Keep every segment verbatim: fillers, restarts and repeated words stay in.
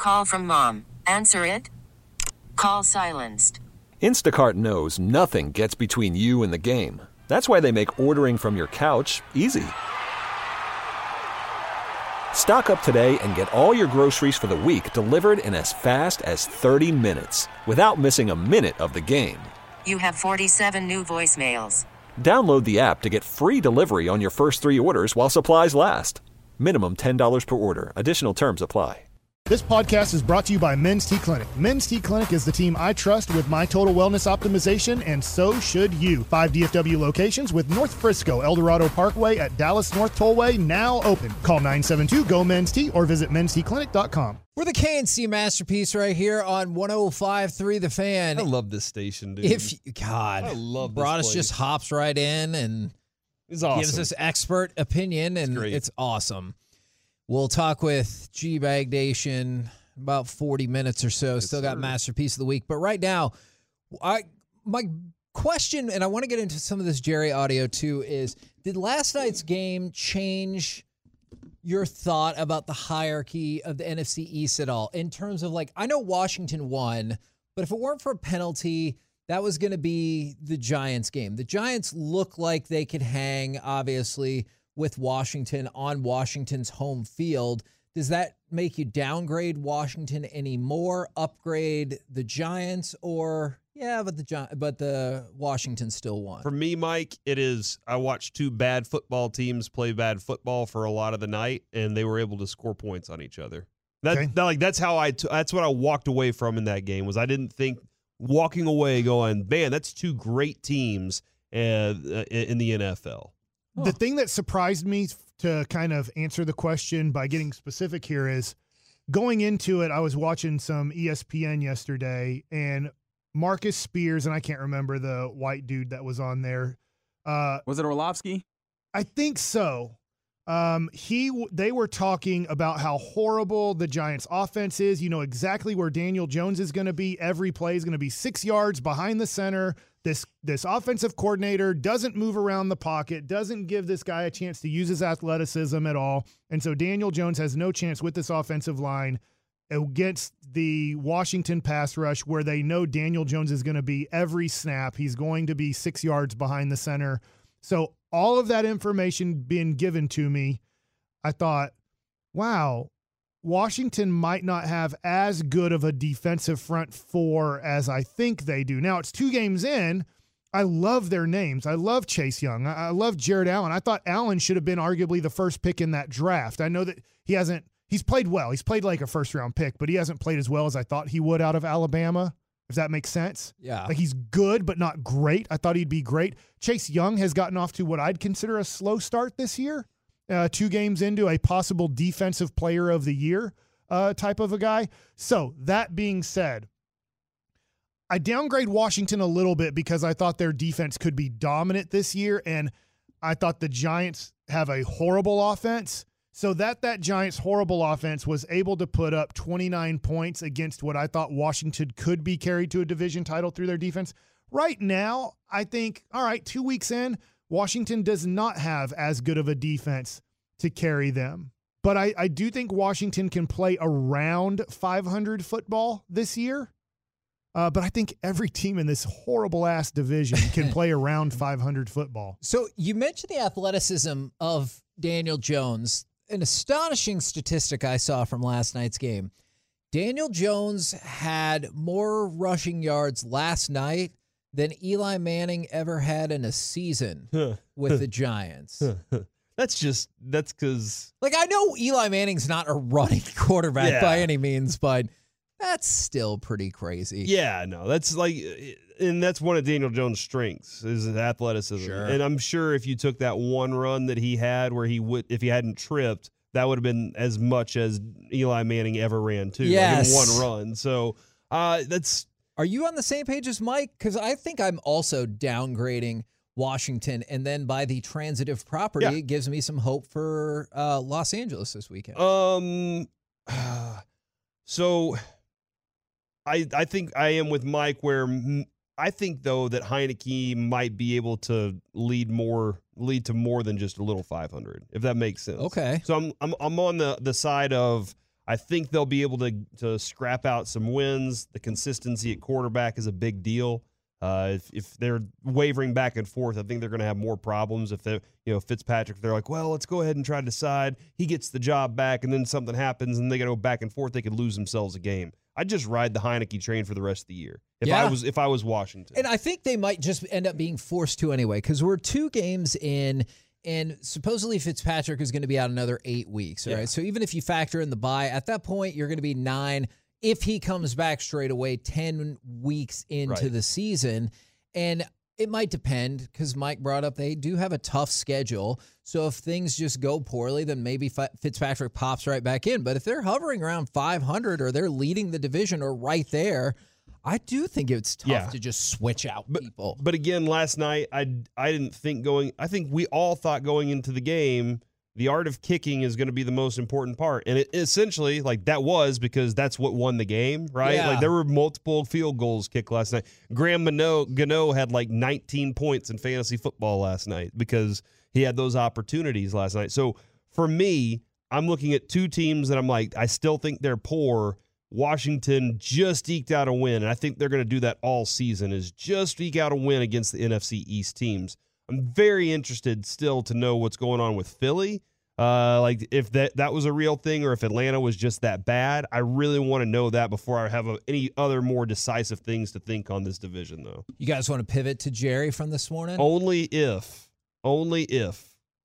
Call from mom. Answer it. Call silenced. Instacart knows nothing gets between you and the game. That's why they make ordering from your couch easy. Stock up today and get all your groceries for the week delivered in as fast as thirty minutes without missing a minute of the game. You have forty-seven new voicemails. Download the app to get free delivery on your first three orders while supplies last. Minimum ten dollars per order. Additional terms apply. This podcast is brought to you by Men's T Clinic. Men's T Clinic is the team I trust with my total wellness optimization, and so should you. Five D F W locations with North Frisco, El Dorado Parkway at Dallas North Tollway now open. Call nine seven two, G O, men's T or visit men's t clinic dot com. We're the K N C Masterpiece right here on one oh five point three The Fan. I love this station, dude. If God, I love this Broadus place. just hops right in and It's awesome. gives us expert opinion, and It's it's, great. awesome. We'll talk with G-Bag Nation about forty minutes or so. Yes, Still got sir. Masterpiece of the Week. But right now, I my question, and I want to get into some of this Jerry audio too, is did last night's game change your thought about the hierarchy of the N F C East at all? In terms of, like, I know Washington won, but if it weren't for a penalty, that was going to be the Giants game. The Giants look like they could hang, obviously, with Washington on Washington's home field. Does that make you downgrade Washington anymore, upgrade the Giants, or yeah, but the Gi- but the Washington still won? For me, Mike, it is I watched two bad football teams play bad football for a lot of the night, and they were able to score points on each other. That, Okay. that like that's how I t- that's what I walked away from in that game. Was I didn't think walking away going, man, that's two great teams uh, in the N F L. The thing that surprised me to kind of answer the question by getting specific here is going into it, I was watching some E S P N yesterday, and Marcus Spears, and I can't remember the white dude that was on there. Uh, Was it Orlovsky? I think so. Um, he, w- they were talking about how horrible the Giants' offense is. You know exactly where Daniel Jones is going to be. Every play is going to be six yards behind the center. This this offensive coordinator doesn't move around the pocket, doesn't give this guy a chance to use his athleticism at all. And so Daniel Jones has no chance with this offensive line against the Washington pass rush, where they know Daniel Jones is going to be every snap. He's going to be six yards behind the center. So all of that information being given to me, I thought, wow, Washington might not have as good of a defensive front four as I think they do. Now, it's two games in. I love their names. I love Chase Young. I, I love Jared Allen. I thought Allen should have been arguably the first pick in that draft. I know that he hasn't – he's played well. He's played like a first-round pick, but he hasn't played as well as I thought he would out of Alabama, if that makes sense. Yeah. Like, he's good but not great. I thought he'd be great. Chase Young has gotten off to what I'd consider a slow start this year. Uh, two games into a possible defensive player of the year uh, type of a guy. So that being said, I downgrade Washington a little bit because I thought their defense could be dominant this year, and I thought the Giants have a horrible offense. So that that Giants' horrible offense was able to put up twenty-nine points against what I thought Washington could be carried to a division title through their defense. Right now, I think, all right, two weeks in, Washington does not have as good of a defense to carry them. But I, I do think Washington can play around five hundred football this year. Uh, but I think every team in this horrible-ass division can play around five hundred football. So you mentioned the athleticism of Daniel Jones. An astonishing statistic I saw from last night's game. Daniel Jones had more rushing yards last night than Eli Manning ever had in a season with the Giants. That's just that's because Like, I know Eli Manning's not a running quarterback Yeah. by any means, but that's still pretty crazy. yeah, no, that's like, and that's one of Daniel Jones' strengths is his athleticism. Sure. And I'm sure if you took that one run that he had where he would, if he hadn't tripped, that would have been as much as Eli Manning ever ran too. Yes. like in one run. So uh, that's. Are you on the same page as Mike? Because I think I'm also downgrading Washington, and then by the transitive property, Yeah. it gives me some hope for uh, Los Angeles this weekend. Um, so I I think I am with Mike where m- I think though that Heineke might be able to lead more lead to more than just a little five hundred, if that makes sense. Okay. So I'm I'm I'm on the the side of I think they'll be able to to scrap out some wins. The consistency at quarterback is a big deal. Uh, if, if they're wavering back and forth, I think they're going to have more problems. If they, you know, Fitzpatrick, they're like, well, let's go ahead and try to decide. He gets the job back, and then something happens, and they got to go back and forth. They could lose themselves a game. I'd just ride the Heineke train for the rest of the year if Yeah. I was if I was Washington. And I think they might just end up being forced to anyway, because we're two games in, and supposedly Fitzpatrick is going to be out another eight weeks. All Yeah. right. So even if you factor in the bye, at that point, you're going to be nine. If he comes back straight away, ten weeks into Right. the season. And it might depend, because Mike brought up they do have a tough schedule. So if things just go poorly, then maybe Fitzpatrick pops right back in. But if they're hovering around five hundred or they're leading the division or right there, I do think it's tough Yeah. to just switch out But, people. but again, last night, I, I didn't think going – I think we all thought going into the game – the art of kicking is going to be the most important part. And it essentially, like, that was because that's what won the game, right? Yeah. Like, there were multiple field goals kicked last night. Graham Gano, Gano had, like, nineteen points in fantasy football last night because he had those opportunities last night. So, for me, I'm looking at two teams that I'm like, I still think they're poor. Washington just eked out a win, and I think they're going to do that all season, is just eke out a win against the N F C East teams. I'm very interested still to know what's going on with Philly. Uh, like if that, that was a real thing or if Atlanta was just that bad. I really want to know that before I have a, any other more decisive things to think on this division, though. You guys want to pivot to Jerry from this morning? Only if, only if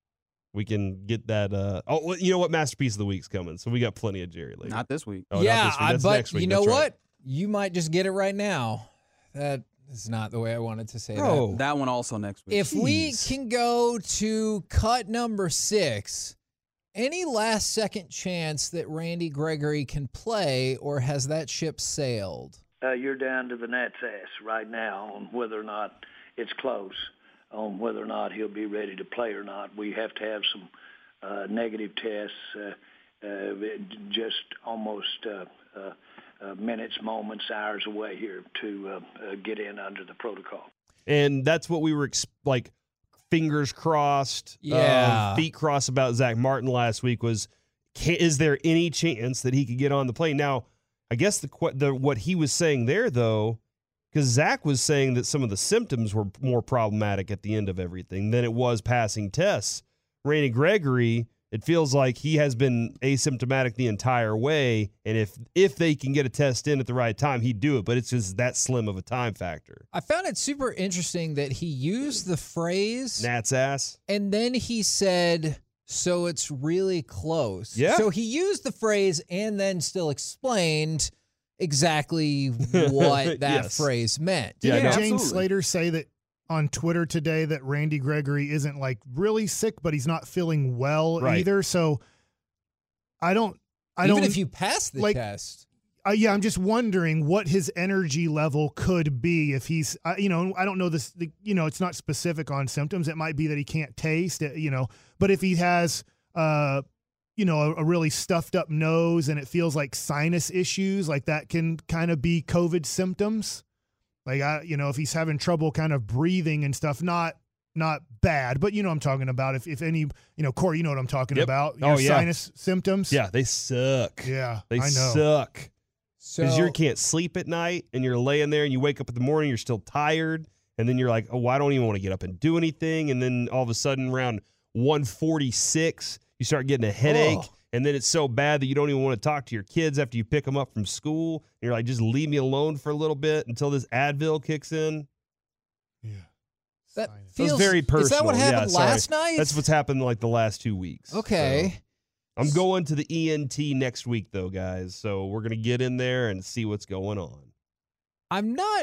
we can get that. Uh, oh, well, you know what? Masterpiece of the Week's coming. So we got plenty of Jerry later. Not this week. Oh, not yeah, this week. I, That's but next week. you know That's right. what? You might just get it right now. That is not the way I wanted to say Bro. that. That one also next week. If we Jeez. can go to cut number six, any last second chance that Randy Gregory can play, or has that ship sailed? Uh, you're down to the gnat's ass right now on whether or not it's close, on whether or not he'll be ready to play or not. We have to have some uh, negative tests, uh, uh, just almost uh, uh, uh, minutes, moments, hours away here to uh, uh, get in under the protocol. And that's what we were ex- like, fingers crossed, Yeah. uh, feet crossed about Zach Martin last week was, can, is there any chance that he could get on the plane? Now, I guess the, the what he was saying there, though, because Zach was saying that some of the symptoms were more problematic at the end of everything than it was passing tests. Randy Gregory, it feels like he has been asymptomatic the entire way, and if if they can get a test in at the right time, he'd do it, but it's just that slim of a time factor. I found it super interesting that he used the phrase, Nat's ass. and then he said, so it's really close. Yeah. So he used the phrase and then still explained exactly what that Yes. phrase meant. Yeah, Didn't no. James absolutely. Slater say that on Twitter today that Randy Gregory isn't like really sick, but he's not feeling well Right. either? So I don't. I Even don't. if you pass the like- test. Uh, yeah, I'm just wondering what his energy level could be if he's, uh, you know, I don't know this, the, you know, it's not specific on symptoms. It might be that he can't taste, uh, you know, but if he has, uh, you know, a, a really stuffed up nose and it feels like sinus issues, like that can kind of be COVID symptoms. Like, I, you know, if he's having trouble kind of breathing and stuff, not, not bad, but you know what I'm talking about. If, if any, you know, Corey, you know what I'm talking Yep. about. Oh, Your yeah. sinus symptoms. Yeah, they suck. Yeah. They I know. suck. So Because you can't sleep at night and you're laying there and you wake up in the morning, you're still tired. And then you're like, oh, I don't even want to get up and do anything. And then all of a sudden, around one forty-six, you start getting a headache. Oh. And then it's so bad that you don't even want to talk to your kids after you pick them up from school. And you're like, just leave me alone for a little bit until this Advil kicks in. Yeah. that Sinus. It was feels very personal. Is that what Yeah, happened sorry. last night? That's what's happened like the last two weeks. Okay. So, I'm going to the E N T next week, though, guys. So we're going to get in there and see what's going on. I'm not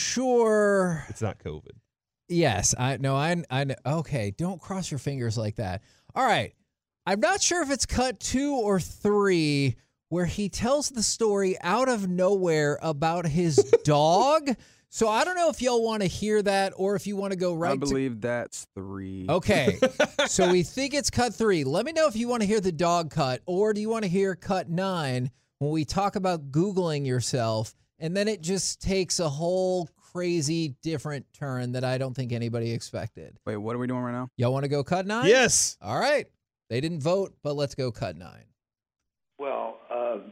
sure. It's not COVID. Yes, I no, I I know. Okay, don't cross your fingers like that. All right, I'm not sure if it's cut two or three where he tells the story out of nowhere about his dog. So I don't know if y'all want to hear that or if you want to go right I to. believe that's three. Okay, so we think it's cut three. Let me know if you want to hear the dog cut or do you want to hear cut nine when we talk about Googling yourself, and then it just takes a whole crazy different turn that I don't think anybody expected. Wait, what are we doing right now? Y'all want to go cut nine? Yes. All right. They didn't vote, but let's go cut nine. Well, uh,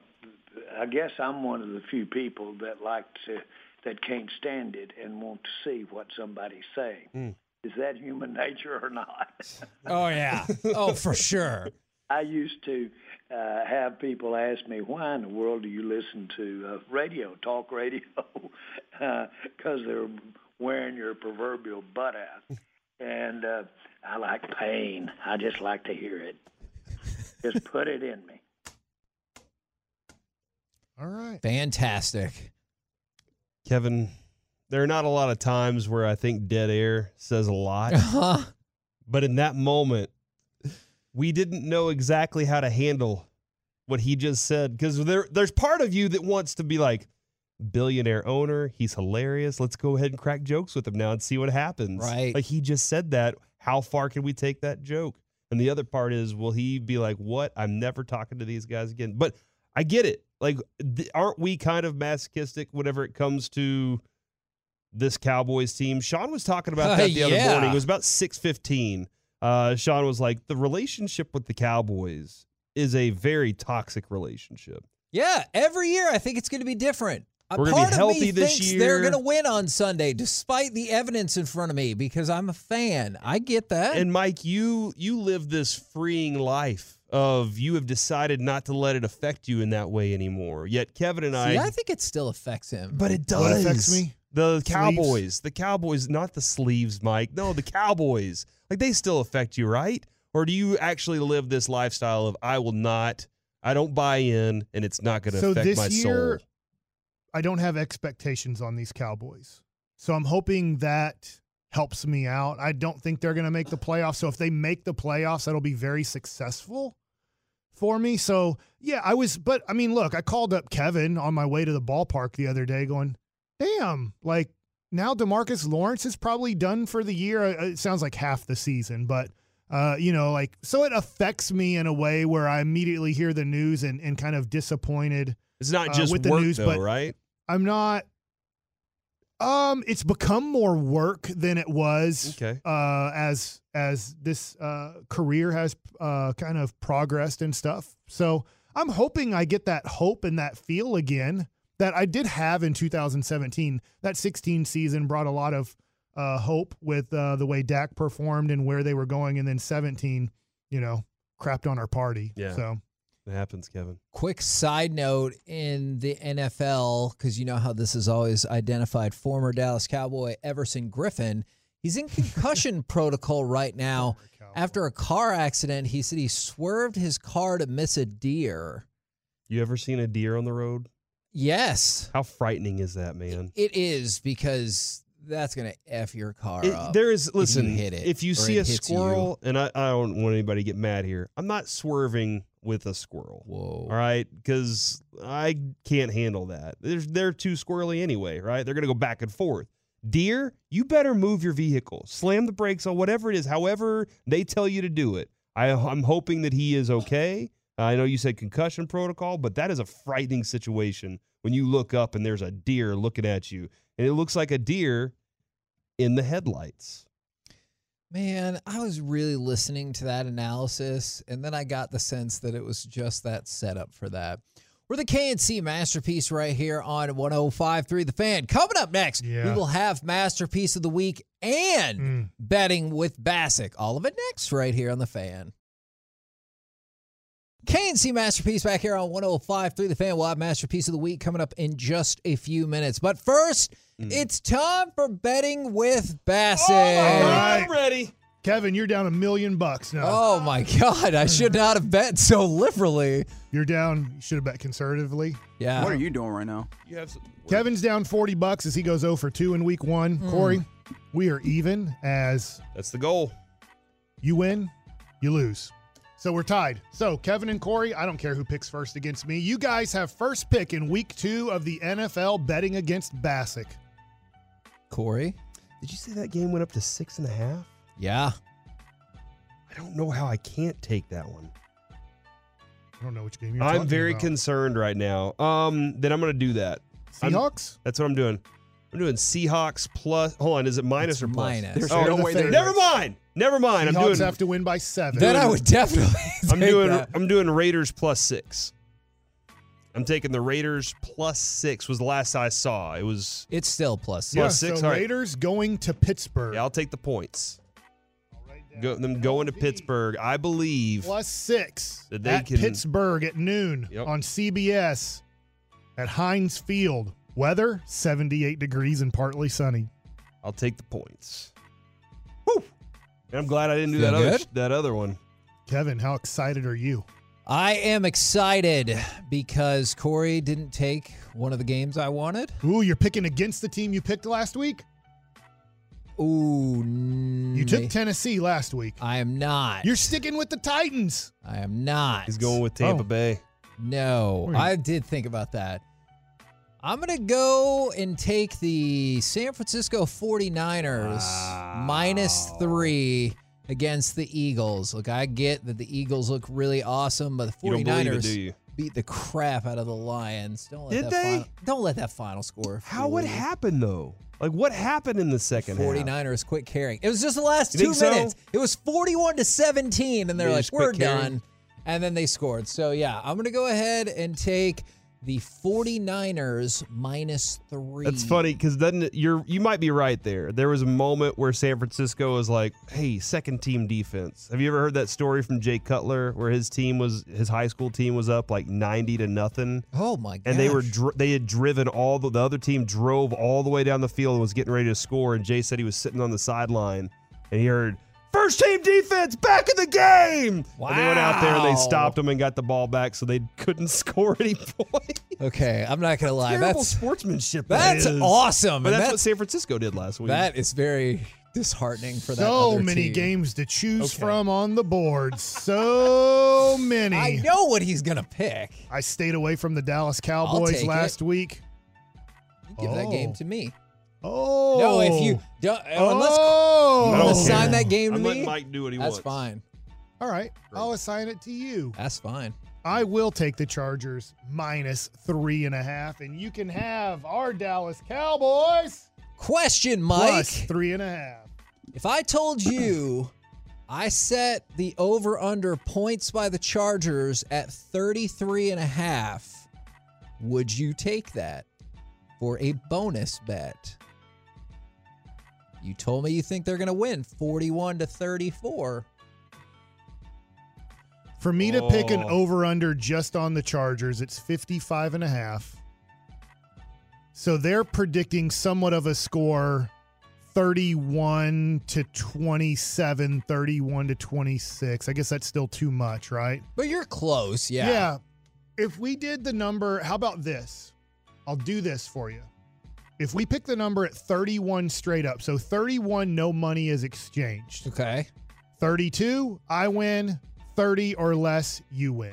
I guess I'm one of the few people that like to, that can't stand it and want to see what somebody's saying. Mm. Is that human nature or not? Oh, yeah. Oh, for sure. I used to uh, have people ask me, why in the world do you listen to uh, radio, talk radio? Because uh, they're wearing your proverbial butt out. And uh, I like pain. I just like to hear it. Just put it in me. All right. Fantastic. Kevin, there are not a lot of times where I think dead air says a lot. Uh-huh. But in that moment, we didn't know exactly how to handle what he just said. Because there, there's part of you that wants to be like, billionaire owner, he's hilarious. Let's go ahead and crack jokes with him now and see what happens. Right. Like he just said that. How far can we take that joke? And the other part is, will he be like, what? I'm never talking to these guys again. But I get it. Like, th- aren't we kind of masochistic whenever it comes to this Cowboys team? Sean was talking about that the Uh, other yeah. morning. It was about six fifteen. Uh, Sean was like, the relationship with the Cowboys is a very toxic relationship. Yeah, every year I think it's going to be different. A We're gonna part be of healthy me this thinks year. they're going to win on Sunday, despite the evidence in front of me, because I'm a fan. I get that. And Mike, you you live this freeing life of you have decided not to let it affect you in that way anymore. Yet Kevin and I, See, I think it still affects him. but it does. What affects me? The Sleeves? Cowboys, the Cowboys, not the sleeves, Mike. No, the Cowboys. Like they still affect you, right? Or do you actually live this lifestyle of I will not, I don't buy in, and it's not going to So affect this my year, soul. I don't have expectations on these Cowboys. So I'm hoping that helps me out. I don't think they're going to make the playoffs. So if they make the playoffs, that'll be very successful for me. So, yeah, I was, but I mean, look, I called up Kevin on my way to the ballpark the other day going, damn, like now DeMarcus Lawrence is probably done for the year. Uh, It sounds like half the season, but, uh, you know, like, so it affects me in a way where I immediately hear the news and, and kind of disappointed. It's not uh, just with the work, news, though, but- right? I'm not. Um, it's become more work than it was. Okay. Uh, as as this uh career has uh kind of progressed and stuff. So I'm hoping I get that hope and that feel again that I did have in two thousand seventeen. That sixteen season brought a lot of uh hope with uh, the way Dak performed and where they were going, and then seventeen, you know, crapped on our party. Yeah. So. It happens, Kevin. Quick side note in the N F L, because you know how this is always identified, former Dallas Cowboy Everson Griffin, he's in concussion protocol right now. After a car accident, he said he swerved his car to miss a deer. You ever seen a deer on the road? Yes. How frightening is that, man? It is, because that's going to F your car It- up. there is, if you listen, hit it, if you or see it a hits you. squirrel, and I, I don't want anybody to get mad here, I'm not swerving with a squirrel. Whoa. All right, because I can't handle that. They're, they're too squirrely anyway, right? They're going to go back and forth. Deer, you better move your vehicle. Slam the brakes on whatever it is, however they tell you to do it. I, I'm hoping that he is okay. I know you said concussion protocol, but that is a frightening situation when you look up and there's a deer looking at you. And it looks like a deer in the headlights. Man, I was really listening to that analysis, and then I got the sense that it was just that setup for that. We're the K and C Masterpiece right here on one oh five point three The Fan. Coming up next, Yeah. we will have Masterpiece of the Week and Mm. betting with Bassick. All of it next right here on The Fan. K and C Masterpiece back here on one oh five point three The Fan. We'll have Masterpiece of the Week coming up in just a few minutes. But first, Mm. it's time for betting with Bassick. God. right. I'm ready. Kevin, you're down a million bucks now. Oh my God! I should not have bet so liberally. You're down. You should have bet conservatively. Yeah. What are you doing right now? You have some, Kevin's down forty bucks as he goes oh for two in week one. Corey, we are even as That's the goal. you win, you lose. So we're tied. So Kevin and Corey, I don't care who picks first against me. You guys have first pick in week two of the N F L betting against Bassick. Corey? Did you say that game went up to six and a half? Yeah. I don't know how I can't take that one. I don't know which game you're I'm talking very about. concerned right now. Um, then I'm going to do that. I'm- Seahawks? That's what I'm doing. I'm doing Seahawks plus. Hold on, is it minus It's or plus? minus. There's Oh, no the way they're favorites. Never mind. Never mind. I'm Seahawks doing. have to win by seven. Then I would definitely I'm take doing. that. I'm doing Raiders plus six. I'm taking the Raiders plus six was the last I saw. It was It's still plus Yeah, Plus six, so all right. Raiders going to Pittsburgh. yeah, I'll take the points. Go, them going to Pittsburgh. I believe Plus six That they at can- Pittsburgh at noon Yep. on C B S at Heinz Field. Weather, seventy-eight degrees and partly sunny. I'll take the points. Woo! And I'm glad I didn't do Feel that other good? that other one. Kevin, how excited are you? I am excited because Corey didn't take one of the games I wanted. Ooh, you're picking against the team you picked last week? Ooh, You took Tennessee last week. I am not. You're sticking with the Titans. I am not. He's going with Tampa Oh. Bay. No, Where are you- I did think about that. I'm going to go and take the San Francisco forty-niners minus three against the Eagles. Look, I get that the Eagles look really awesome, but the You don't believe it, forty-niners do you? beat the crap out of the Lions. Don't let Did that they? Final, don't let that final score. How fool would you. happen though? Like what happened in the second half? forty-niners quit carrying. It was just the last You two think so? minutes. It was forty-one to seventeen, and they're They like, just quit we're carrying? done. And then they scored. So, yeah, I'm going to go ahead and take the forty-niners minus three. That's funny because then you're you might be right there. There was a moment where San Francisco was like, "Hey, second team defense." Have you ever heard that story from Jay Cutler where his team was his high school team was up like ninety to nothing, Oh, my God. and they were dr- they had driven all the the other team drove all the way down the field and was getting ready to score, and Jay said he was sitting on the sideline and he heard. First team defense back in the game. Wow. And they went out there and they stopped them and got the ball back so they couldn't score any points. Okay, I'm not going to lie. Terrible That's sportsmanship. that that's is. awesome. But and that's, what that's San Francisco did last week. that is very disheartening for that So other many team. games to choose Okay. from on the board. So many. I know what he's going to pick. I stayed away from the Dallas Cowboys take last week. You give that Oh. game to me. Oh. No, if you don't, unless Oh. I don't unless care. assign that game to I'm me, letting Mike do what he that's wants. fine. All right. I'll assign it to you. That's fine. I will take the Chargers minus three and a half, and you can have our Dallas Cowboys Question, Mike. plus three and a half. If I told you I set the over-under points by the Chargers at thirty-three and a half, would you take that for a bonus bet? You told me you think they're going to win forty-one to thirty-four. For me to pick an Oh. over-under just on the Chargers, it's fifty-five and a half. So they're predicting somewhat of a score, thirty-one to twenty-seven, thirty-one to twenty-six. I guess that's still too much, right? But you're close, yeah. Yeah. If we did the number, how about this? I'll do this for you. If we pick the number at thirty-one straight up, so thirty-one, no money is exchanged. Okay. thirty-two, I win. thirty or less, you win.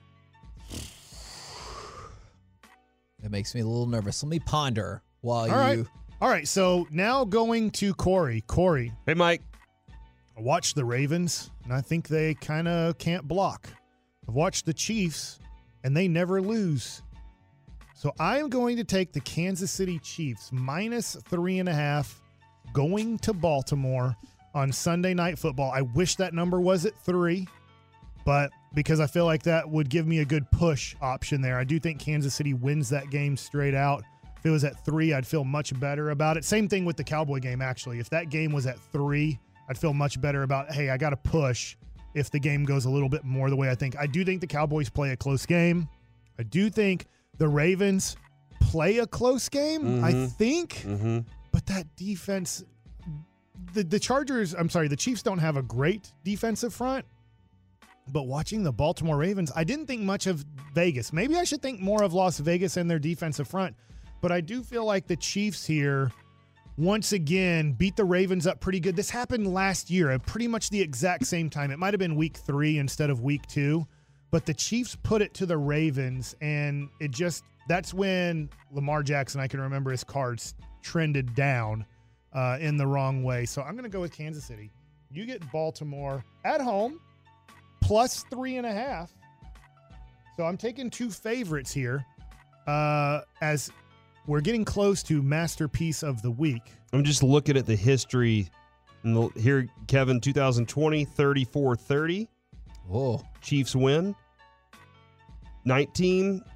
That makes me a little nervous. Let me ponder while All you. right. All right. So now going to Corey. Corey, Hey, Mike. I watched the Ravens, and I think they kind of can't block. I've watched the Chiefs, and they never lose. So I am going to take the Kansas City Chiefs minus three and a half going to Baltimore on Sunday Night Football. I wish that number was at three, but because I feel like that would give me a good push option there. I do think Kansas City wins that game straight out. If it was at three, I'd feel much better about it. Same thing with the Cowboy game, actually. If that game was at three, I'd feel much better about, hey, I got to push if the game goes a little bit more the way I think. I do think the Cowboys play a close game. I do think the Ravens play a close game, I think. Mm-hmm. But that defense, the, the Chargers, I'm sorry, the Chiefs don't have a great defensive front. But watching the Baltimore Ravens, I didn't think much of Vegas. Maybe I should think more of Las Vegas and their defensive front. But I do feel like the Chiefs here, once again, beat the Ravens up pretty good. This happened last year at pretty much the exact same time. It might have been week three instead of week two. But the Chiefs put it to the Ravens, and it just, that's when Lamar Jackson, I can remember his cards, trended down uh, in the wrong way. So I'm going to go with Kansas City. You get Baltimore at home. Plus three and a half. So I'm taking two favorites here uh, as we're getting close to masterpiece of the week. I'm just looking at the history. And the, here, Kevin, twenty twenty, thirty-four thirty. Whoa. Chiefs win. nineteen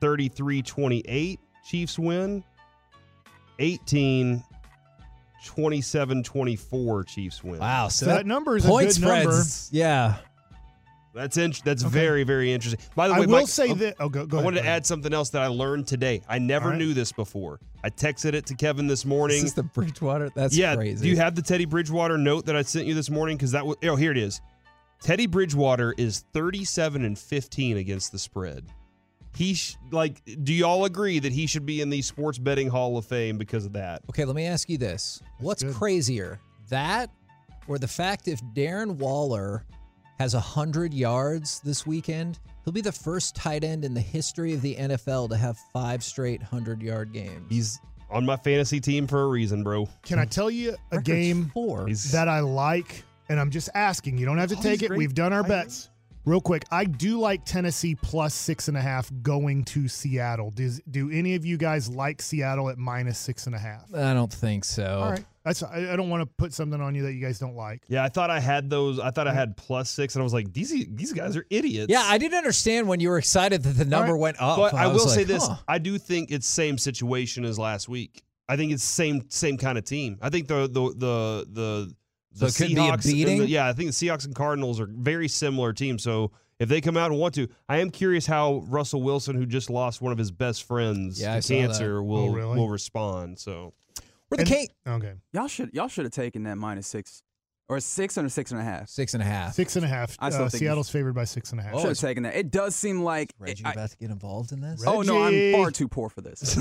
thirty-three twenty-eight, Chiefs win. eighteen twenty-seven twenty-four, Chiefs win. Wow. So, So that number is a point good number. spreads. Yeah. That's in, that's Okay. very, very interesting. By the I way, will Mike, say oh, that. Oh, go, go I ahead, wanted go to ahead. add something else that I learned today. I never All right. knew this before. I texted it to Kevin this morning. Is this the Bridgewater? That's yeah, crazy. do you have the Teddy Bridgewater note that I sent you this morning? Because that was, oh, here it is. Teddy Bridgewater is thirty-seven and fifteen against the spread. He sh- like, do y'all agree that he should be in the Sports Betting Hall of Fame because of that? Okay, let me ask you this. What's good. crazier, that or the fact if Darren Waller has one hundred yards this weekend, he'll be the first tight end in the history of the N F L to have five straight hundred-yard games. He's on my fantasy team for a reason, bro. Can I tell you a Record's game four. He's that I like? And I'm just asking. You don't have to Oh, take he's it. great. We've done our I- bets. Real quick, I do like Tennessee plus six and a half going to Seattle. Does do any of you guys like Seattle at minus six and a half? I don't think so. All right, that's I, I don't want to put something on you that you guys don't like. yeah. I thought I had those. I thought I had plus six, and I was like, these these guys are idiots. Yeah, I didn't understand when you were excited that the number right. went up. But I, was will say like, this: huh. I do think it's same situation as last week. I think it's same same kind of team. I think the the the the, So the it could be a Seahawks and the- beating? yeah, I think the Seahawks and Cardinals are very similar teams. So if they come out and want to, I am curious how Russell Wilson, who just lost one of his best friends Yeah, I to saw that. cancer, will Oh, really? will respond. So We're the And- King. Okay, Y'all should y'all should have taken that minus six or six or six and a half. Six and a half. six and a half. I still Uh, think Seattle's favored by six and a half. Should have taken that. It does seem like Reggie I- about to get involved in this? Oh no, I'm Reggie. far too poor for this.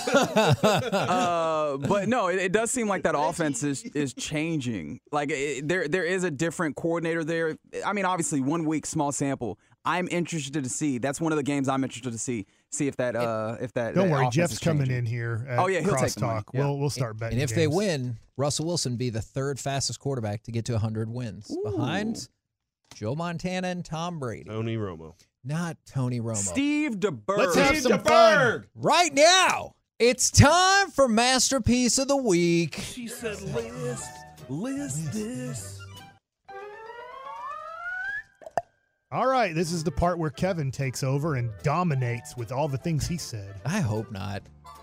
uh, but no, it, it does seem like that offense is is changing. Like it, there there is a different coordinator there. I mean, obviously, one week, small sample. I'm interested to see. That's one of the games I'm interested to see. See if that uh if that. Don't that worry, offense Jeff's is coming changing. in here. At Oh, yeah, he'll take the money. Crosstalk. Yeah. We'll we'll start betting. And if they games. win, Russell Wilson be the third fastest quarterback to get to one hundred wins, behind Joe Montana and Tom Brady. Tony Romo. Not Tony Romo. Steve DeBerg. Let's have some fun. Right now, it's time for Masterpiece of the Week. She said, list, list this. All right, this is the part where Kevin takes over and dominates with all the things he said. I hope not.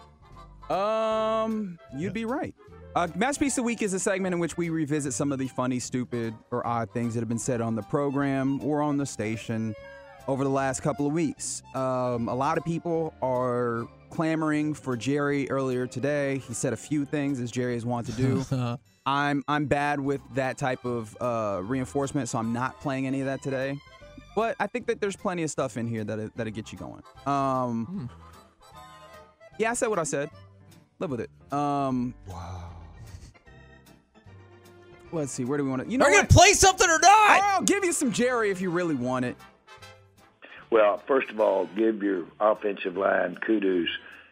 Um, you'd be right. Uh, Masterpiece of the Week is a segment in which we revisit some of the funny, stupid, or odd things that have been said on the program or on the station over the last couple of weeks. Um, a lot of people are clamoring for Jerry earlier today. He said a few things, as Jerry is wont to do. I'm I'm bad with that type of uh, reinforcement, so I'm not playing any of that today. But I think that there's plenty of stuff in here that that'll get you going. Um, yeah, I said what I said. Live with it. Um, wow. Let's see. Where do we want to? You know Are you what? going to play something or not? I'll give you some Jerry if you really want it. Well, first of all, give your offensive line kudos.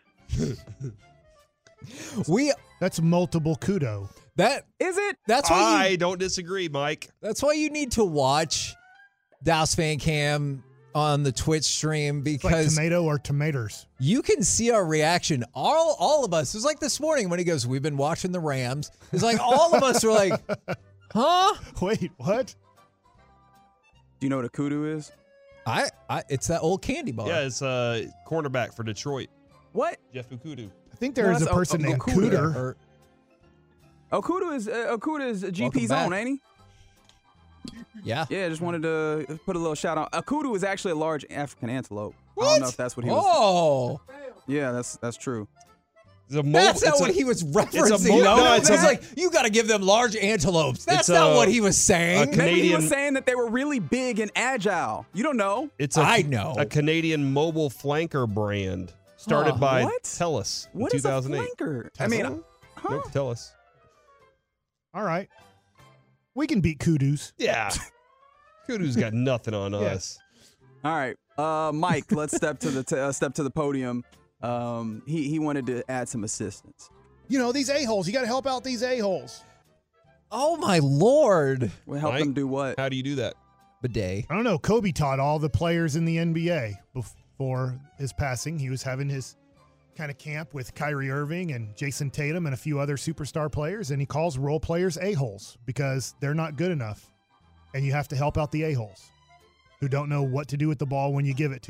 We That's multiple kudo. that Is it? that's why I you, don't disagree, Mike. that's why you need to watch Dallas Fan Cam on the Twitch stream It's like because tomato or tomatoes. you can see our reaction. All all of us. It was like this morning when he goes, "We've been watching the Rams." It's like all of us were like, "Huh?" Wait, what? Do you know what a kudu is? I, I it's that old candy bar. Yeah, it's uh, cornerback for Detroit, What? Jeff Okudu. I think there No, is a that's a- person a- a named Cooter. Cooter. Or- Okuda is uh, Okuda is G P's Welcome own, back. ain't he? yeah. Yeah, just wanted to put a little shout out. A kudu is actually a large African antelope. I don't know if that's what he was. Oh, Yeah, that's that's true. It's a mo- that's not it's what a- he was referencing. mo- no, no, it's it's a- like you got to give them large antelopes. That's It's not a- what he was saying. a Maybe he Canadian- was saying that they were really big and agile. You don't know. It's a, I know. a Canadian mobile flanker brand started Huh. by What? TELUS in What is a two thousand eight. flanker? I mean, Tesla? huh? Nope, TELUS. All right. We can beat kudos. Yeah. Kudu's got nothing on us. All right, uh, Mike. Let's step to the t- uh, step to the podium. Um, he he wanted to add some assistance. You know, these a-holes. You got to help out these a-holes. Oh my lord, We'll help Mike? them do what? How do you do that? bidet. I don't know. Kobe taught all the players in the N B A before his passing. He was having his kind of camp with Kyrie Irving and Jason Tatum and a few other superstar players, and he calls role players a-holes because they're not good enough, and you have to help out the a-holes who don't know what to do with the ball when you give it to them.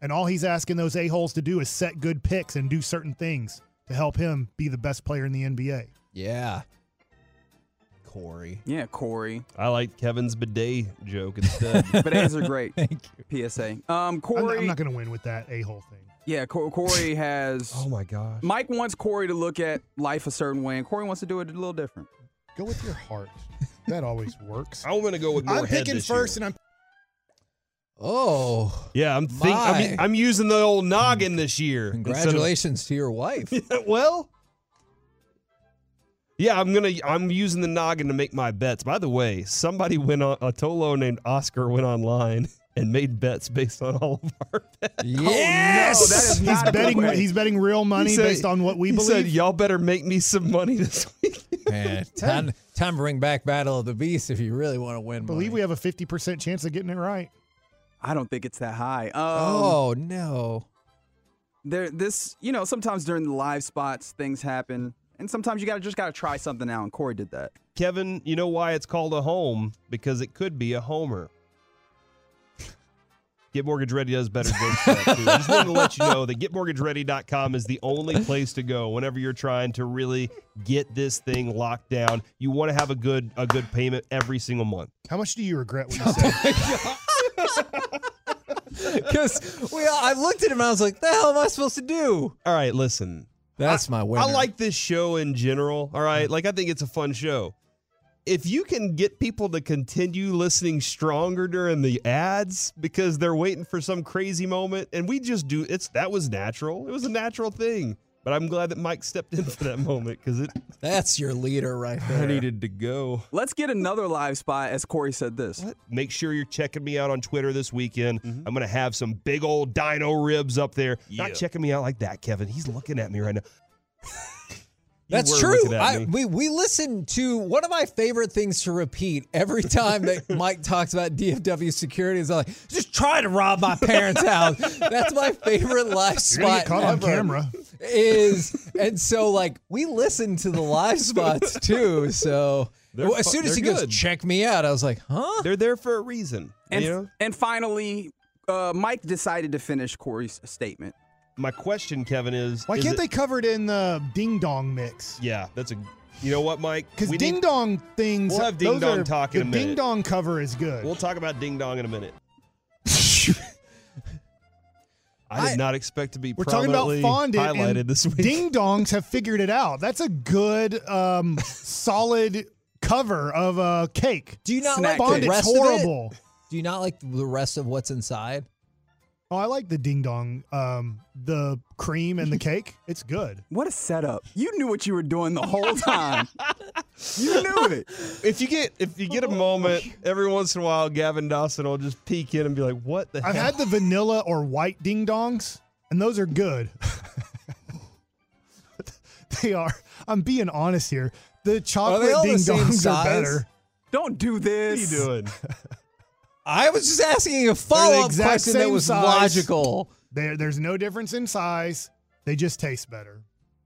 And all he's asking those a-holes to do is set good picks and do certain things to help him be the best player in the N B A. Yeah. Corey. Yeah, Corey. I like Kevin's bidet joke instead. Bidets are great. Thank you. P S A. Um, I'm, Corey. I'm not going to win with that a-hole thing. Yeah, Cor- Corey has. Oh my gosh. Mike wants Corey to look at life a certain way, and Corey wants to do it a little different. Go with your heart. That always works. I'm going to go with more I'm head picking this first, year. and I'm Oh. Yeah, I'm think My. I'm, I'm using the old noggin this year. Congratulations to your wife. Instead of- well, yeah, I'm gonna I'm using the noggin to make my bets. By the way, somebody went on a Tolo named Oscar went online and made bets based on all of our bets. Yes. Oh, that is he's not a good betting way. he's betting real money He said- based on what we he believe. said, "Y'all better make me some money this week." Man, time, time to bring back Battle of the Beast if you really want to win. I believe money. we have a fifty percent chance of getting it right. I don't think it's that high. Um, Oh no. there, this, you know, sometimes during the live spots, things happen, and sometimes you gotta just gotta try something out. And Corey did that. Kevin, you know why it's called a home? Because it could be a homer. Get Mortgage Ready does better jokes than that, too. I just wanted to let you know that get mortgage ready dot com is the only place to go whenever you're trying to really get this thing locked down. You want to have a good a good payment every single month. How much do you regret what you said? Because we, I looked at him and I was like, "The hell am I supposed to do?" All right, listen. That's my winner. I like this show in general. All right. Like, I think it's a fun show. If you can get people to continue listening stronger during the ads because they're waiting for some crazy moment, and we just do it's that was natural. It was a natural thing. But I'm glad that Mike stepped in for that moment because it That's your leader right there. I needed to go. Let's get another live spot, as Corey said this. What? Make sure you're checking me out on Twitter this weekend. I'm going to have some big old dino ribs up there. Yeah. Not checking me out like that, Kevin. He's looking at me right now. You That's were true. looking at I, me. we we listen to one of my favorite things to repeat every time that Mike talks about D F W security is like, just try to rob my parents' house. That's my favorite live You're gonna spot get caught on ever. camera. Is and so like we listen to the live spots too. So They're as fu- soon as he they're goes, good. check me out, I was like, huh? They're there for a reason. And, you know? and finally, uh, Mike decided to finish Corey's statement. My question, Kevin, is Why is can't it- they cover it in the ding dong mix? Yeah, that's a. You know what, Mike? Because We ding need- dong things. We'll have ding those dong are- talk in the a minute. ding dong cover is good. We'll talk about ding dong in a minute. I did I- not expect to be. We're talking about prominently fondant. highlighted and this week. Ding dongs have figured it out. That's a good, um, solid cover of a cake. Do you not Snack like cake. the Fondant's rest of it? horrible. Do you not like the rest of what's inside? Oh, I like the ding dong, um, the cream and the cake. It's good. What a setup. You knew what you were doing the whole time. You knew it. If you get if you get a moment every once in a while, Gavin Dawson will just peek in and be like, "What the I've hell?" had the vanilla or white ding dongs, and those are good. They are. I'm being honest here. The chocolate all the ding same dongs are size? better. Don't do What are you this. doing? I was just asking a follow up exact question that same was size. logical. There, there's no difference in size. They just taste better.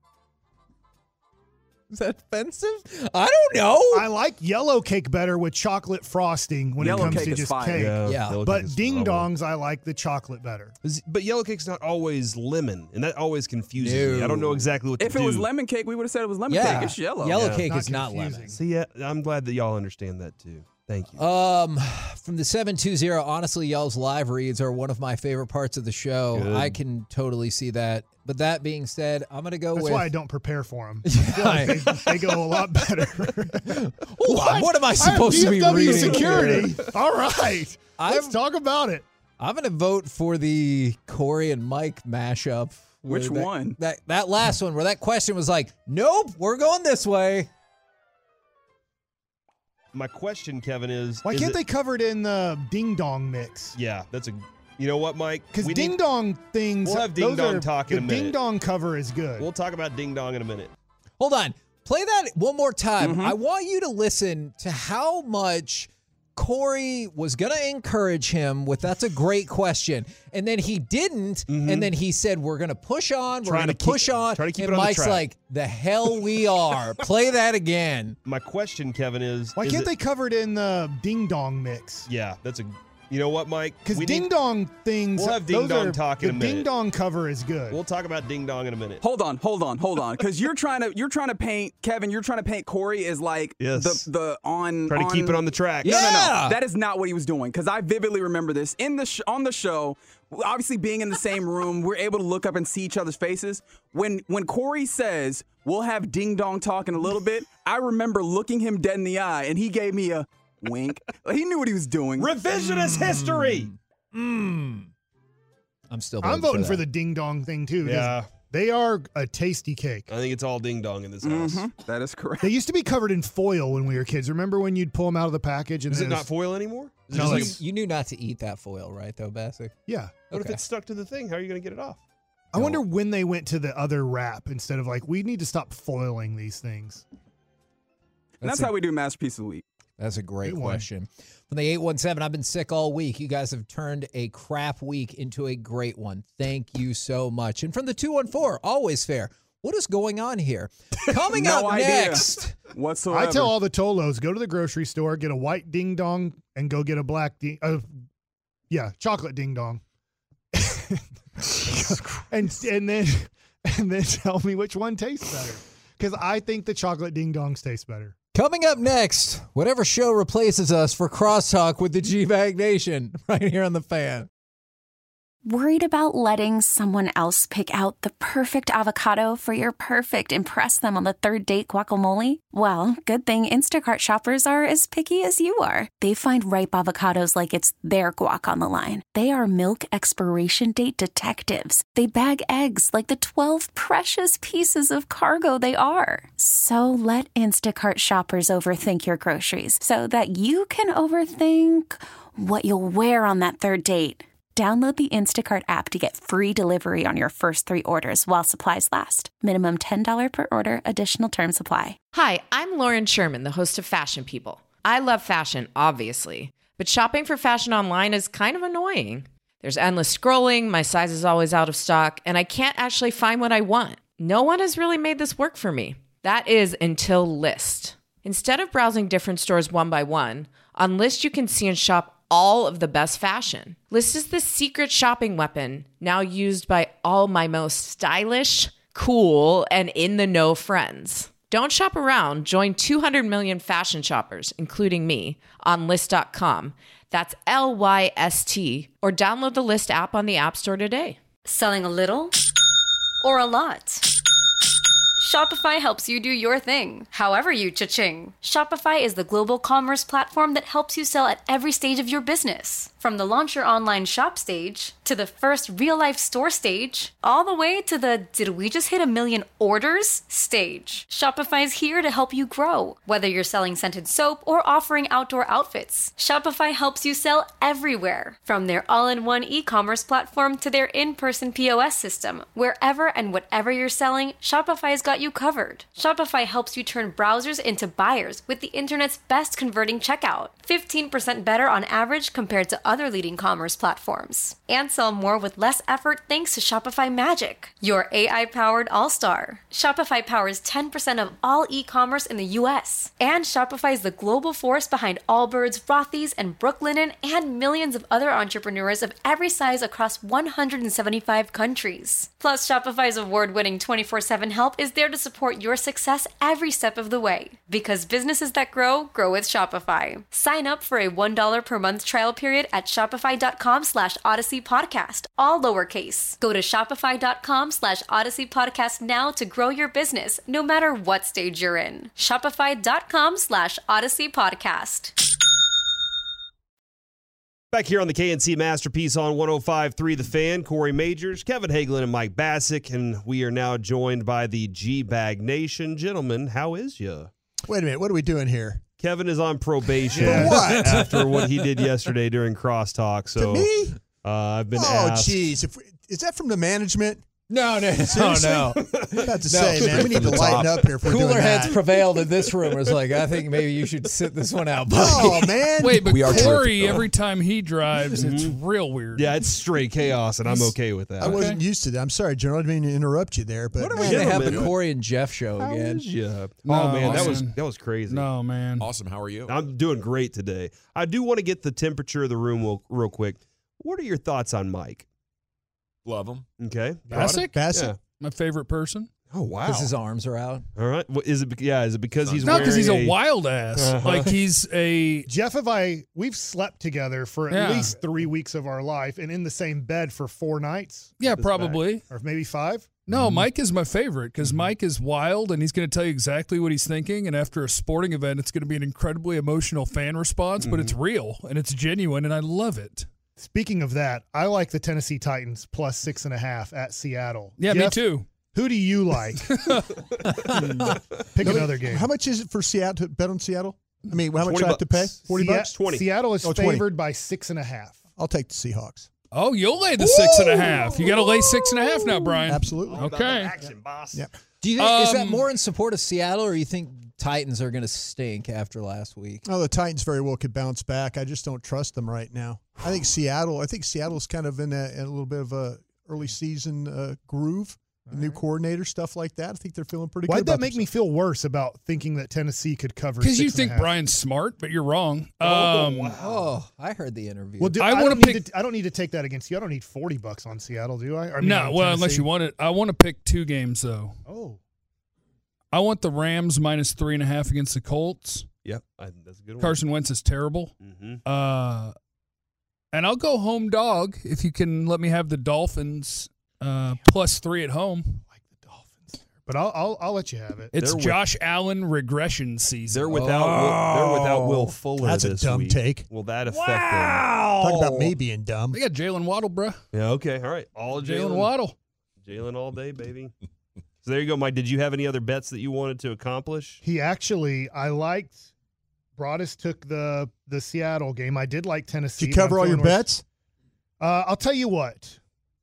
Is that offensive? I don't know. I like yellow cake better with chocolate frosting when Yellow it comes cake to is just fire. cake. Yeah. yellow But cake is ding phenomenal. dongs, I like the chocolate better. But yellow cake's not always lemon, and that always confuses me. I don't know No. exactly what If to it do. was lemon cake, we would have said it was lemon yeah, cake. It's yellow. Yellow Yeah. cake Not is not confusing. lemon. See, yeah, I'm glad that y'all understand that too. Thank you. Um, from the seven two zero, honestly, y'all's live reads are one of my favorite parts of the show. Good. I can totally see that. But that being said, I'm gonna go That's with. why I don't prepare for them. I feel like they, they go a lot better. Hold on, what am I have supposed to be D F W reading? security. All right. Let's I'm- talk about it. I'm gonna vote for the Corey and Mike mashup. where Which that- one? That that last one where that question was like, nope, we're going this way. My question, Kevin, is Why is can't it- they cover it in the ding dong mix? Yeah, that's a. You know what, Mike? Because We ding need- dong things. We'll have ding those dong are- talk in the a minute. ding dong cover is good. We'll talk about ding dong in a minute. Hold on. Play that one more time. Mm-hmm. I want you to listen to how much Corey was going to encourage him with that's a great question. And then he didn't. And then he said, we're going to push on. We're Trying going to to keep- push on. trying to keep and it on the Mike's track. like, the hell we are. Play that again. My question, Kevin, is Why is can't it- they cover it in the ding dong mix? Yeah, that's a. You know what, Mike? Because We ding need- dong things. We'll have ding those dong are- talk in a The minute. ding dong cover is good. We'll talk about ding dong in a minute. Hold on, hold on, hold on, because you're trying to you're trying to paint Kevin. You're trying to paint Corey as like Yes. the the on Try to on, keep it on the track. No, no, Yeah. no. That is not what he was doing. Because I vividly remember this in the sh- on the show. Obviously, being in the same room, we're able to look up and see each other's faces. When when Corey says we'll have ding dong talk in a little bit, I remember looking him dead in the eye, and he gave me a wink. He knew what he was doing. Revisionist history. Mm. I'm still. I'm voting for, that. the ding dong thing too. 'cause Yeah. They are a tasty cake. I think it's all ding dong in this house. Mhm, that is correct. They used to be covered in foil when we were kids. Remember when you'd pull them out of the package? And Is it then not foil anymore? Is it No, just like it's- a- You knew not to eat that foil, right? Though, Bassick. Yeah. what if Okay. it's stuck to the thing? How are you going to get it off? I wonder when they went to the other wrap instead of like, we need to stop foiling these things. And that's a- how we do Masterpiece of the Week. That's a great Good one. question. From the eight one seven, I've been sick all week. You guys have turned a crap week into a great one. Thank you so much. And from the two one four, always fair. What is going on here? Coming No up idea. next. Whatsoever. I tell all the Tolos, go to the grocery store, get a white ding dong, and go get a black ding. Uh, yeah, chocolate ding dong. and and then and then tell me which one tastes better, because I think the chocolate ding dongs taste better. Coming up next, whatever show replaces us for Crosstalk with the G-Bag Nation, right here on The Fan. Worried about letting someone else pick out the perfect avocado for your perfect impress them on the third date guacamole? Well, good thing Instacart shoppers are as picky as you are. They find ripe avocados like it's their guac on the line. They are milk expiration date detectives. They bag eggs like the twelve precious pieces of cargo they are. So let Instacart shoppers overthink your groceries so that you can overthink what you'll wear on that third date. Download the Instacart app to get free delivery on your first three orders while supplies last. Minimum ten dollars per order. Additional terms apply. Hi, I'm Lauren Sherman, the host of Fashion People. I love fashion, obviously, but shopping for fashion online is kind of annoying. There's endless scrolling, my size is always out of stock, and I can't actually find what I want. No one has really made this work for me. That is until Lyst. Instead of browsing different stores one by one, on Lyst you can see and shop all of the best fashion. Lyst is the secret shopping weapon now used by all my most stylish, cool, and in-the-know friends. Don't shop around. Join two hundred million fashion shoppers, including me, on Lyst dot com. That's L Y S T. Or download the Lyst app on the App Store today. Selling a little or a lot? Shopify helps you do your thing, however you cha-ching. Shopify is the global commerce platform that helps you sell at every stage of your business. From the launch your online shop stage, to the first real-life store stage, all the way to the did we just hit a million orders stage. Shopify is here to help you grow. Whether you're selling scented soap or offering outdoor outfits, Shopify helps you sell everywhere. From their all-in-one e-commerce platform to their in-person P O S system, wherever and whatever you're selling, Shopify's got you covered. Shopify helps you turn browsers into buyers with the internet's best converting checkout. fifteen percent better on average compared to other leading commerce platforms. And sell more with less effort thanks to Shopify Magic, your A I-powered all-star. Shopify powers ten percent of all e-commerce in the U S. And Shopify is the global force behind Allbirds, Rothy's, and Brooklinen, and millions of other entrepreneurs of every size across one hundred seventy-five countries. Plus, Shopify's award-winning twenty-four seven help is there to support your success every step of the way. Because businesses that grow, grow with Shopify. Sign up for a one dollar per month trial period at shopify.com slash Odyssey Podcast, all lowercase. Go to shopify.com slash Odyssey Podcast now to grow your business, no matter what stage you're in. Shopify.com slash Odyssey Podcast. Back here on the K N C Masterpiece on one oh five point three The Fan, Corey Majors, Kevin Hagelin, and Mike Bassick, and we are now joined by the G-Bag Nation. Gentlemen, how is ya? Wait a minute, what are we doing here? Kevin is on probation For what? after what he did yesterday during Crosstalk. So To me? Uh, I've been Oh, asked. jeez. If we- Is that from the management? No, no, no, Seriously? no. About to No. say, man, we need to lighten up here if we're Cooler doing heads that. prevailed in this room. It's like, I think maybe you should sit this one out. Oh, man. Wait, but We are Corey, terrific, every time he drives, it's real weird. Yeah, it's straight chaos, and I'm okay with that. I wasn't used to that. I'm sorry, General. I didn't mean to interrupt you there, but When are we man, going to have the man. Corey and Jeff show How again? is ya? No, oh man, that was man. that was crazy. No, man. Awesome. How are you? I'm doing great today. I do want to get the temperature of the room real, real quick. What are your thoughts on Mike? Love him. Okay, Bassick? Bassick. Yeah. My favorite person. Oh wow. Because his arms are out. All right. Well, is it? be- Yeah. Is it because he's No, because he's wearing a wild ass. Uh-huh. Like he's a Jeff and I, we've slept together for at Yeah. least three weeks of our life and in the same bed for four nights, yeah, This probably. or maybe five. No, Mike is my favorite because Mike is wild and he's going to tell you exactly what he's thinking. And after a sporting event, it's going to be an incredibly emotional fan response, but it's real and it's genuine, and I love it. Speaking of that, I like the Tennessee Titans plus six and a half at Seattle. Yeah, Jeff, me too. Who do you like? Pick another game. How much is it for Seattle to bet on Seattle? I mean, how much twenty do I have to pay? bucks. Forty Sea- bucks. twenty. Seattle is Oh, twenty. favored by six and a half. I'll take the Seahawks. Oh, you'll lay the six and a half. You got to lay six and a half now, Brian. Absolutely. Okay. action, boss. Yeah. Do you think, is that Um, more in support of Seattle, or you think Titans are going to stink after last week? Oh, the Titans very well could bounce back. I just don't trust them right now. I think Seattle. I think Seattle's kind of in a, in a little bit of a early season uh, groove. New coordinator, stuff like that. I think they're feeling pretty Why'd good. that about make me feel worse about thinking that Tennessee could cover? Because you six and a think half? Brian's smart, but you're wrong. Oh, Um, wow. Oh, I heard the interview. Well, do, I I, wanna don't need pick- to, I don't need to take that against you. I don't need forty bucks on Seattle, do I? I mean, no, on well, unless Tennessee. you want it. I want to pick two games, though. Oh, I want the Rams minus three and a half against the Colts. Yep. I, that's a good one. Carson Wentz is terrible. Mm-hmm. Uh, and I'll go home dog if you can let me have the Dolphins uh, plus three at home. like the Dolphins, but I'll I'll, I'll let you have it. It's They're with- Josh Allen regression season. They're without. Will, they're without Will Fuller. That's a this dumb week. take. Will that affect Talk about me being dumb. They got Jalen Waddle, bruh. them? Yeah. Okay. All right. All Jalen Jalen. Waddle. Jalen all day, baby. So there you go, Mike. Did you have any other bets that you wanted to accomplish? He actually, I liked. Broadus took the the Seattle game. I did like Tennessee. Did you cover but all I'm your feeling worse. bets? Uh, I'll tell you what.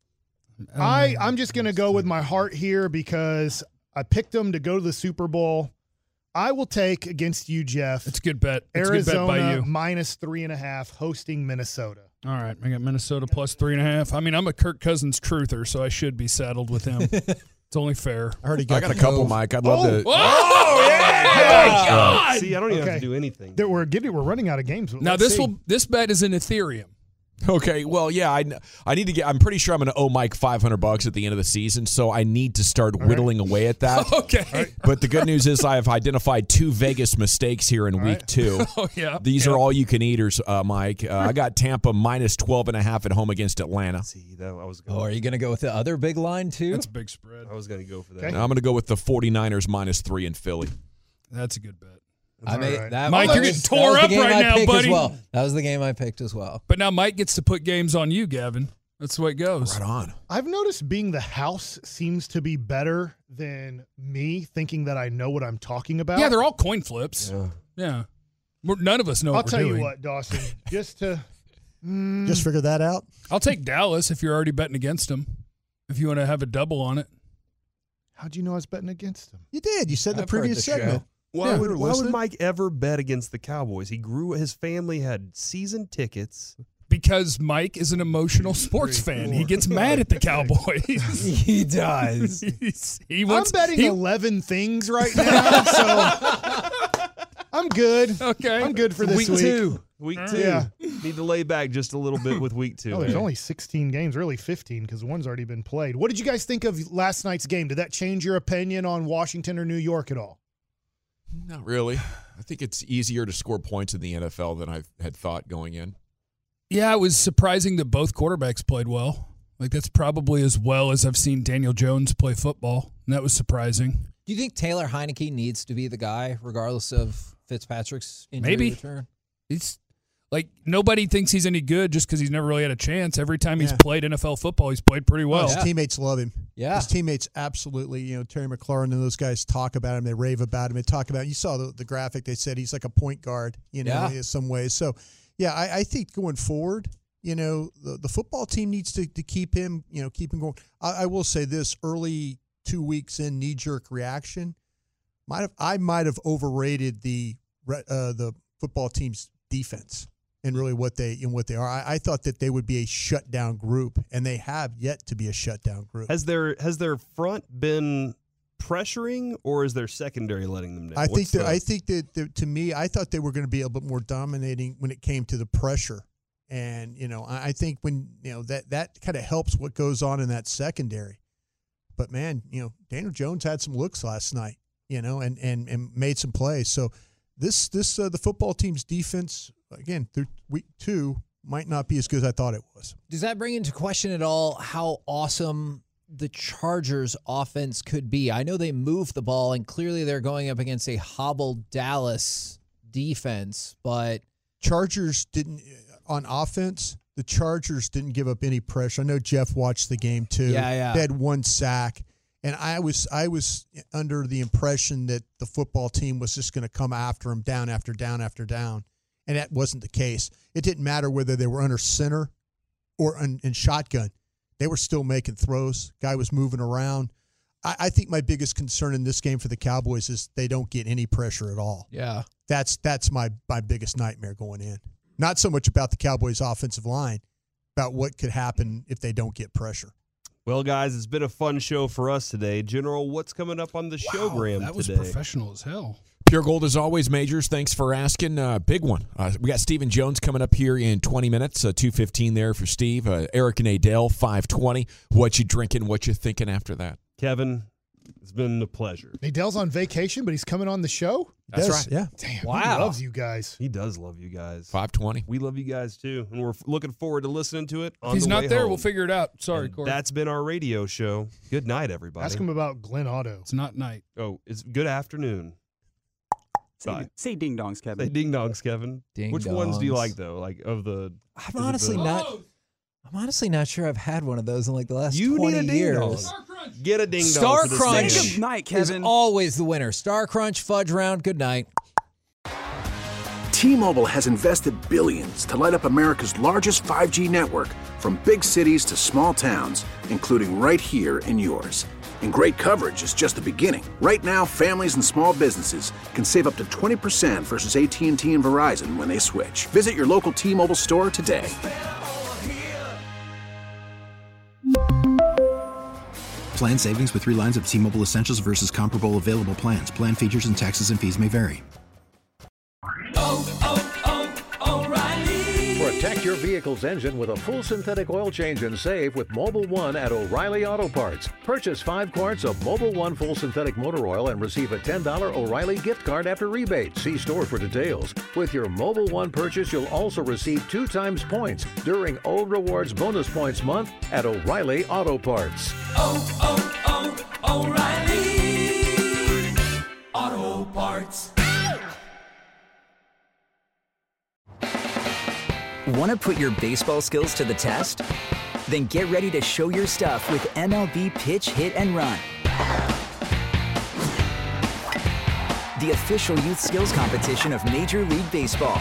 I I'm just gonna go with my heart here because I picked them to go to the Super Bowl. I will take against you, Jeff. It's a good bet. It's a good bet by Arizona you. minus three and a half hosting Minnesota. All right, I got Minnesota plus three and a half. I mean, I'm a Kirk Cousins truther, so I should be saddled with him. It's only fair. I heard he I got, got a the couple, Cove. Mike. I'd love to. Oh, yeah! God! See, I don't even have Okay. to do anything. That we're getting, we're running out of games. Now Let's this see. will this bet is in Ethereum. Okay, well, yeah, I, I need to get. I'm pretty sure I'm going to owe Mike five hundred bucks at the end of the season, so I need to start whittling away at that. Okay. But the good news is I have identified two Vegas mistakes here in week two. Oh yeah. These yeah. are all you can eaters, uh, Mike. Uh, I got Tampa minus twelve and a half at home against Atlanta. See, that I was. Oh, Going, are you going to go with the other big line, too? That's a big spread. I was going to go for that. Okay. Now I'm going to go with the 49ers minus three in Philly. That's a good bet. I mean, right. that Mike, that you're was- getting that tore was the up game right I now, picked as buddy. well. That was the game I picked as well. But now Mike gets to put games on you, Gavin. That's the way it goes. Right on. I've noticed being the house seems to be better than me thinking that I know what I'm talking about. Yeah, they're all coin flips. Yeah. Yeah. We're, none of us know I'll what we're tell doing. you what, Dawson, just to mm, Just figure that out. I'll take Dallas if you're already betting against them. If you want to have a double on it. how'd you know I was betting against him? You did. You said in the I've heard previous the show. segment. Why, Yeah, would, we're why would listening. Mike ever bet against the Cowboys? He grew. His family had season tickets. Because Mike is an emotional sports fan. He gets mad at the Cowboys. He does. He's- he wants, I'm betting he- eleven things right now, so I'm good. Okay. I'm good for this week week. two. Week two. Yeah. Need to lay back just a little bit with week two. Oh, there's eh? only sixteen games, really fifteen, because one's already been played. What did you guys think of last night's game? Did that change your opinion on Washington or New York at all? Not really. I think it's easier to score points in the N F L than I had thought going in. Yeah, it was surprising that both quarterbacks played well. Like, that's probably as well as I've seen Daniel Jones play football. And that was surprising. Do you think Taylor Heineke needs to be the guy, regardless of Fitzpatrick's injury Maybe. return? He's like, nobody thinks he's any good just because he's never really had a chance. Every time he's Yeah. played N F L football, he's played pretty well. His teammates love him. Yeah. His teammates absolutely, you know, Terry McLaurin and those guys talk about him. They rave about him. They talk about, you saw the, the graphic. They said he's like a point guard, you know, Yeah. in some ways. So, yeah, I, I think going forward, you know, the, the football team needs to, to keep him, you know, keep him going. I, I will say this, early two weeks in, knee-jerk reaction, might have I might have overrated the uh, the football team's defense and really what they and what they are. I, I thought that they would be a shutdown group, and they have yet to be a shutdown group. Has their has their front been pressuring, or is their secondary letting them down? I think What's that the- I think that, that to me, I thought they were going to be a bit more dominating when it came to the pressure, and you know, I, I think when you know that that kind of helps what goes on in that secondary. But man, you know, Daniel Jones had some looks last night, you know, and and and made some plays. So this this uh, the football team's defense again through week two might not be as good as I thought it was. Does that bring into question at all how awesome the Chargers offense could be? I know they move the ball, and clearly they're going up against a hobbled Dallas defense, but Chargers didn't on offense. The Chargers didn't give up any pressure. I know Jeff watched the game too. Yeah, yeah. They had one sack, and I was I was under the impression that the football team was just going to come after him down after down after down, and that wasn't the case. It didn't matter whether they were under center or in, in shotgun. They were still making throws. Guy was moving around. I, I think my biggest concern in this game for the Cowboys is they don't get any pressure at all. Yeah. That's that's my, my biggest nightmare going in. Not so much about the Cowboys' offensive line, about what could happen if they don't get pressure. Well, guys, it's been a fun show for us today. General, what's coming up on the showgram That was today? professional as hell. Pure Gold as always, Majors. Thanks for asking. Uh, big one. Uh, we got Stephen Jones coming up here in twenty minutes. Uh, two fifteen there for Steve. Uh, Eric and Adele, five twenty. What you drinking? What you thinking after that? Kevin, it's been a pleasure. Adele's on vacation, but he's coming on the show? That's Yes, right. Yeah. Damn, Wow. he loves you guys. He does love you guys. five twenty. We love you guys, too, and we're f- looking forward to listening to it on If he's the not way there, home. we'll figure it out. Sorry, And Corey. That's been our radio show. Good night, everybody. Ask him about Glen Otto. It's not night. Oh, it's good afternoon. Say, Bye. say ding dongs, Say Kevin. ding dongs, Kevin. Ding Which ones do you dongs. like, though? Like, of the... I'm is it honestly the- not. I'm honestly not sure I've had one of those in like the last You twenty need a ding years. dong. Get a ding dong. Star for this Crunch man. Good night, is Kevin. always the winner. Star Crunch Fudge Round. Good night. T-Mobile has invested billions to light up America's largest five G network, from big cities to small towns, including right here in yours. And great coverage is just the beginning. Right now, families and small businesses can save up to twenty percent versus A T and T and Verizon when they switch. Visit your local T-Mobile store today. Plan savings with three lines of T-Mobile Essentials versus comparable available plans. Plan features and taxes and fees may vary. Protect your vehicle's engine with a full synthetic oil change and save with Mobile One at O'Reilly Auto Parts. Purchase five quarts of Mobile One full synthetic motor oil and receive a ten dollars O'Reilly gift card after rebate. See store for details. With your Mobile One purchase, you'll also receive two times points during O Rewards Bonus Points Month at O'Reilly Auto Parts. Oh, oh, oh, O'Reilly Auto Parts. Want to put your baseball skills to the test? Then get ready to show your stuff with M L B Pitch, Hit, and Run. The official youth skills competition of Major League Baseball.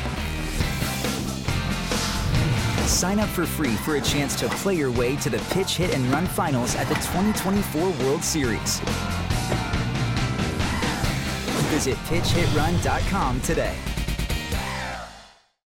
Sign up for free for a chance to play your way to the Pitch, Hit, and Run finals at the twenty twenty-four World Series. Visit pitch hit run dot com today.